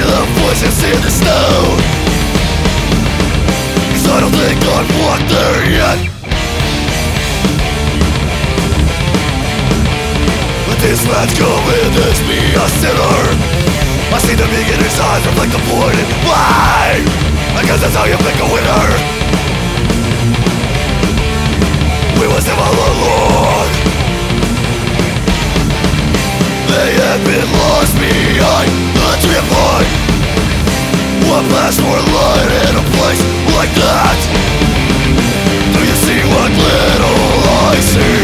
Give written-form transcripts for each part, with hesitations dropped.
the voices in the snow, 'cause I don't think I've walked there yet. But this man's convinced me a sinner. I see the beginner's eyes reflect the void and why. I guess that's how you pick a winner. We was never alone. They had been lost behind the tree of light. What lasts for light in a place like that? Do you see what little I see?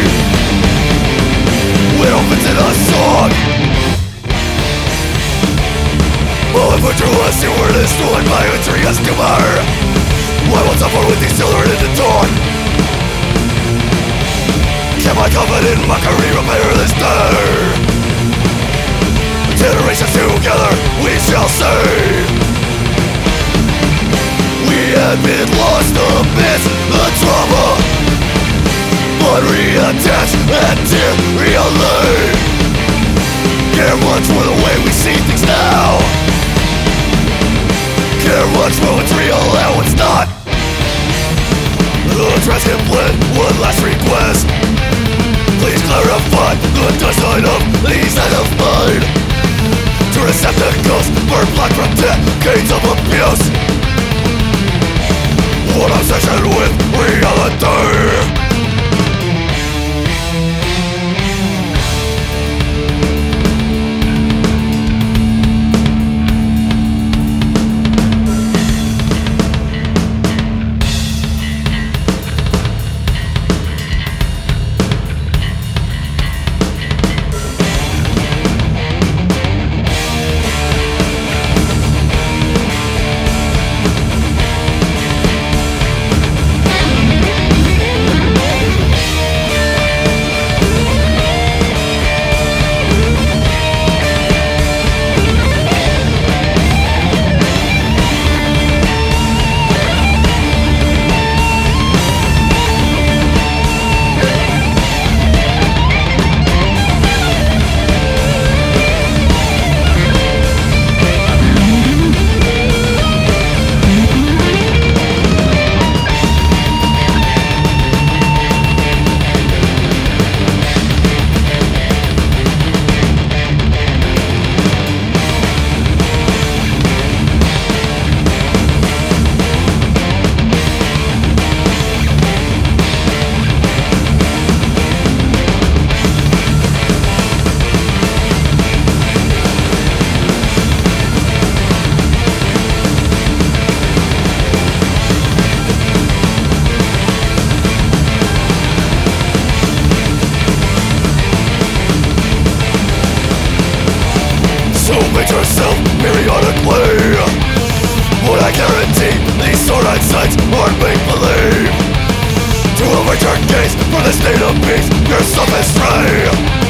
It opens in a song. My virtue was you were destroyed by a tree as tumor. Why won't someone with these children in the dawn? Can my confident mockery repair this day? Generations together we shall say we had been lost amidst the trauma, but reattached and dear reality. Care much for the way we see things now. Care much for what's real and what's not. The transcript one last request. Please clarify the design of these that of mine. To receptacles burn black from decades of abuse. One obsession with reality. Yourself periodically, but I guarantee these sword-eyed sights aren't make-believe. To avert your gaze from the state of peace, your self-astray.